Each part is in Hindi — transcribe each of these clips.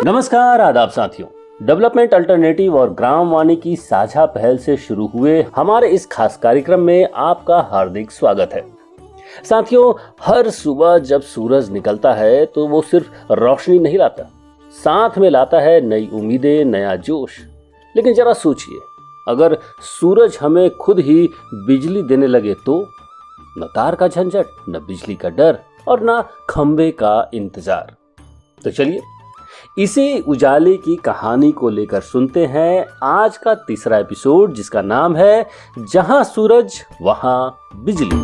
नमस्कार, आदाब साथियों। डेवलपमेंट अल्टरनेटिव और ग्राम वाणी की साझा पहल से शुरू हुए हमारे इस खास कार्यक्रम में आपका हार्दिक स्वागत है। साथियों, हर सुबह जब सूरज निकलता है तो वो सिर्फ रोशनी नहीं लाता, साथ में लाता है नई उम्मीदें, नया जोश। लेकिन जरा सोचिए, अगर सूरज हमें खुद ही बिजली देने लगे तो न तार का झंझट, न बिजली का डर और न खंबे का इंतजार। तो चलिए इसी उजाले की कहानी को लेकर सुनते हैं आज का तीसरा एपिसोड, जिसका नाम है जहां सूरज वहां बिजली।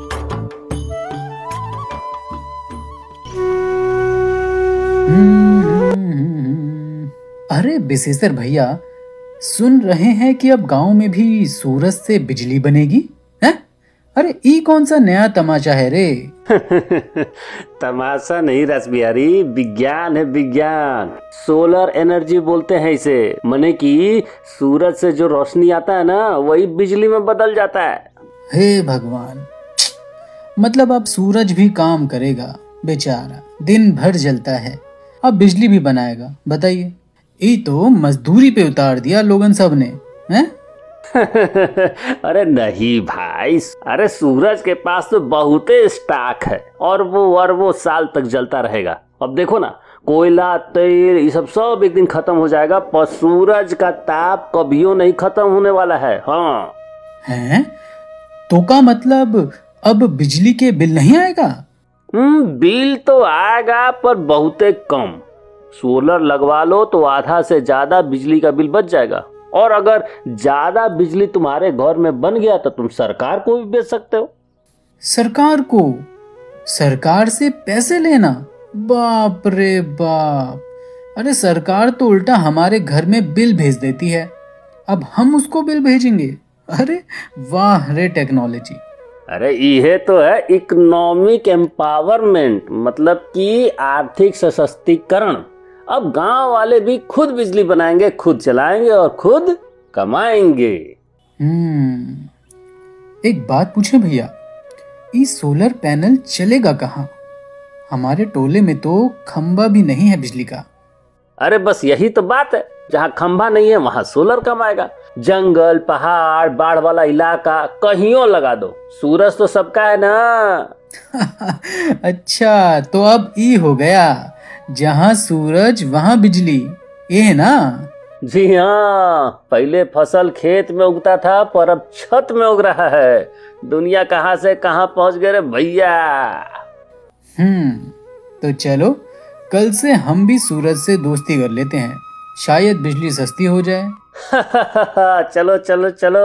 अरे बिसेसर भैया, सुन रहे हैं कि अब गांव में भी सूरज से बिजली बनेगी हैं? अरे ई कौन सा नया तमाशा है रे? तमाशा नहीं रस बिहारी, विज्ञान है विज्ञान। सोलर एनर्जी बोलते हैं इसे। माने कि सूरज से जो रोशनी आता है ना, वही बिजली में बदल जाता है। हे भगवान, मतलब अब सूरज भी काम करेगा बेचारा, दिन भर जलता है, अब बिजली भी बनाएगा। बताइए, ये तो मजदूरी पे उतार दिया लोगन सब ने, हैं? अरे नहीं भाई, अरे सूरज के पास तो बहुत स्टॉक है और वो अरबों साल तक जलता रहेगा। अब देखो ना, कोयला, तेल, ये सब एक दिन खत्म हो जाएगा, पर सूरज का ताप कभियो नहीं खत्म होने वाला है। हाँ हैं? तो का मतलब अब बिजली के बिल नहीं आएगा? बिल तो आएगा, पर बहुत कम। सोलर लगवा लो तो आधा से ज्यादा बिजली का बिल बच जाएगा। और अगर ज्यादा बिजली तुम्हारे घर में बन गया तो तुम सरकार को भी बेच सकते हो। सरकार को? सरकार से पैसे लेना? बाप रे बाप! अरे सरकार तो उल्टा हमारे घर में बिल भेज देती है, अब हम उसको बिल भेजेंगे? अरे वाह रे टेक्नोलॉजी! अरे ये तो है इकोनॉमिक एम्पावरमेंट, मतलब कि आर्थिक सशक्तिकरण। अब गांव वाले भी खुद बिजली बनाएंगे, खुद चलाएंगे और खुद कमाएंगे। एक बात पूछे भैया, ये सोलर पैनल चलेगा कहाँ? हमारे टोले में तो खंबा भी नहीं है बिजली का। अरे बस यही तो बात है, जहाँ खंबा नहीं है वहाँ सोलर कमाएगा। जंगल, पहाड़, बाढ़ वाला इलाका, कहीं लगा दो, सूरज तो सबका है ना। अच्छा, तो अब ई हो गया, जहाँ सूरज वहाँ बिजली, ये है ना? जी हाँ, पहले फसल खेत में उगता था, पर अब छत में उग रहा है। दुनिया कहाँ से कहाँ पहुँच गए रे भैया। तो चलो कल से हम भी सूरज से दोस्ती कर लेते हैं, शायद बिजली सस्ती हो जाए। चलो चलो चलो।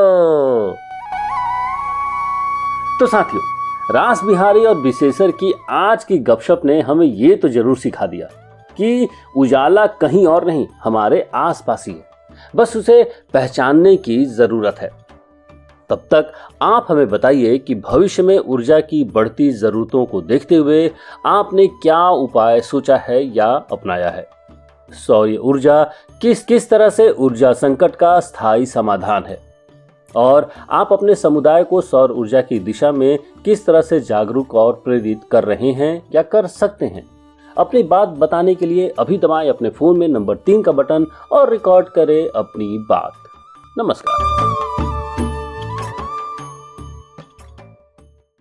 तो साथियों, रास बिहारी और विशेषर की आज की गपशप ने हमें ये तो जरूर सिखा दिया कि उजाला कहीं और नहीं, हमारे आसपास ही है, बस उसे पहचानने की जरूरत है। तब तक आप हमें बताइए कि भविष्य में ऊर्जा की बढ़ती जरूरतों को देखते हुए आपने क्या उपाय सोचा है या अपनाया है। सौर ऊर्जा किस तरह से ऊर्जा संकट का स्थायी समाधान है, और आप अपने समुदाय को सौर ऊर्जा की दिशा में किस तरह से जागरूक और प्रेरित कर रहे हैं या कर सकते हैं। अपनी बात बताने के लिए अभी दबाएं अपने फोन में नंबर 3 का बटन और रिकॉर्ड करें अपनी बात। नमस्कार।